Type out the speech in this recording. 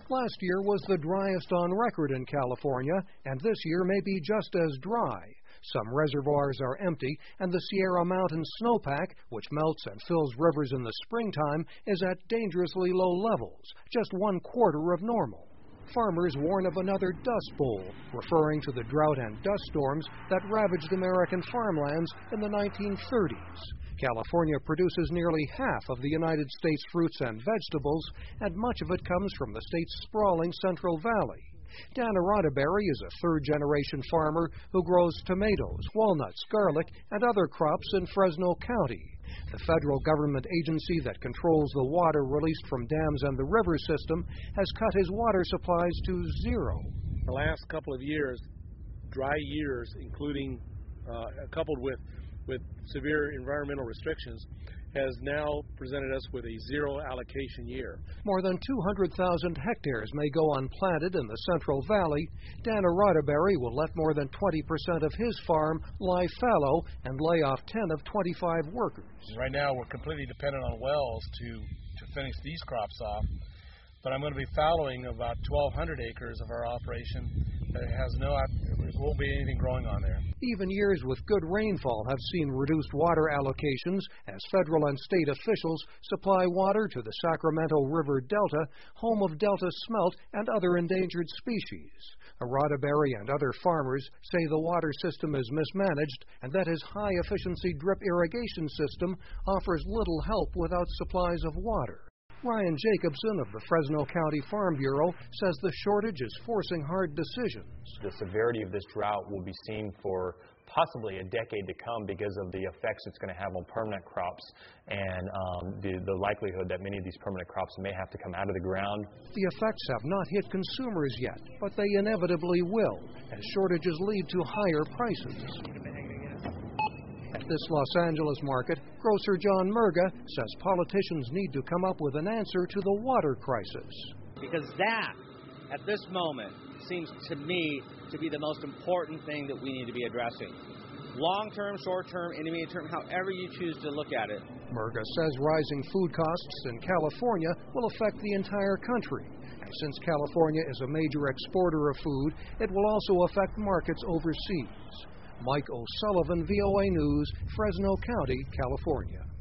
Last year was the driest on record in California, and this year may be just as dry. Some reservoirs are empty, and the Sierra Mountain snowpack, which melts and fills rivers in the springtime, is at dangerously low levels, just 1/4 of normal. Farmers warn of another dust bowl, referring to the drought and dust storms that ravaged American farmlands in the 1930s. California produces nearly half of the United States fruits and vegetables, and much of it comes from the state's sprawling Central Valley. Dana Roddenberry is a third-generation farmer who grows tomatoes, walnuts, garlic, and other crops in Fresno County. The federal government agency that controls the water released from dams and the river system has cut his water supplies to zero. The last couple of years, dry years, including coupled with severe environmental restrictions, has now presented us with a zero allocation year. More than 200,000 hectares may go unplanted in the Central Valley. Dana Roddenberry will let more than 20% of his farm lie fallow and lay off 10 of 25 workers. Right now we're completely dependent on wells to finish these crops off, but I'm going to be fallowing about 1,200 acres of our operation that there won't be anything growing on there. Even years with good rainfall have seen reduced water allocations as federal and state officials supply water to the Sacramento River Delta, home of Delta smelt and other endangered species. Roddenberry and other farmers say the water system is mismanaged and that his high-efficiency drip irrigation system offers little help without supplies of water. Ryan Jacobson of the Fresno County Farm Bureau says the shortage is forcing hard decisions. The severity of this drought will be seen for possibly a decade to come because of the effects it's going to have on permanent crops and the likelihood that many of these permanent crops may have to come out of the ground. The effects have not hit consumers yet, but they inevitably will, as shortages lead to higher prices. At this Los Angeles market, grocer John Murga says politicians need to come up with an answer to the water crisis. Because that, at this moment, seems to me to be the most important thing that we need to be addressing. Long-term, short-term, intermediate-term, however you choose to look at it. Murga says rising food costs in California will affect the entire country. And since California is a major exporter of food, it will also affect markets overseas. Mike O'Sullivan, VOA News, Fresno County, California.